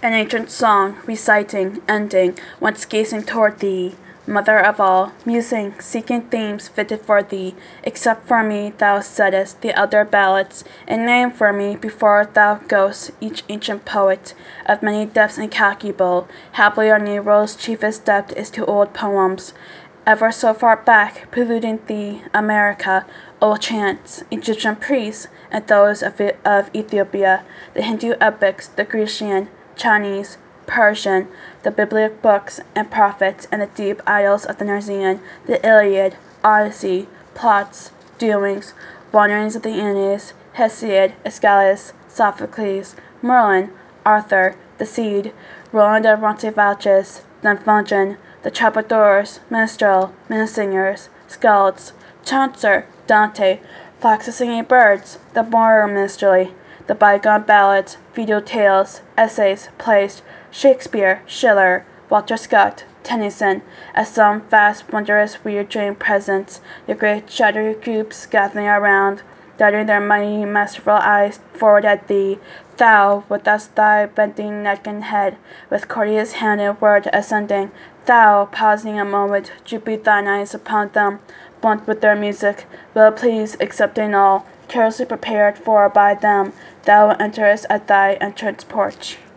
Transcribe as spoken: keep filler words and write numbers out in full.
An ancient song, reciting, ending, once gazing toward thee, mother of all, musing, seeking themes fitted for thee, except for me thou settest the elder ballads, and name for me before thou goest each ancient poet, of many depths incalculable, haply our Nero's chiefest depth is to old poems, ever so far back, preluding thee, America, old chants, Egyptian priests, and those of, of Ethiopia, the Hindu epics, the Grecian, Chinese, Persian, the biblical books and prophets, and the deep idols of the Narzian, the Iliad, Odyssey, plots, doings, wanderings of the Aeneas, Hesiod, Aeschylus, Sophocles, Merlin, Arthur, the Cid, Roland of Roncesvalles, Dunvegan, the troubadours, minstrel, minnesingers, skalds, Chaucer, Dante, flocks of singing birds, the moral minstrelsy, the bygone ballads, feudal tales, essays, plays, Shakespeare, Schiller, Walter Scott, Tennyson, as some vast, wondrous, weird dream presents, the great shadowy groups gathering around, darting their mighty, masterful eyes forward at thee, thou, with thus thy bending neck and head, with courteous hand and word ascending, thou, pausing a moment, drooping thine eyes upon them, blunt with their music, well pleased, accepting all, carelessly prepared for by them, thou enterest at thy entrance porch.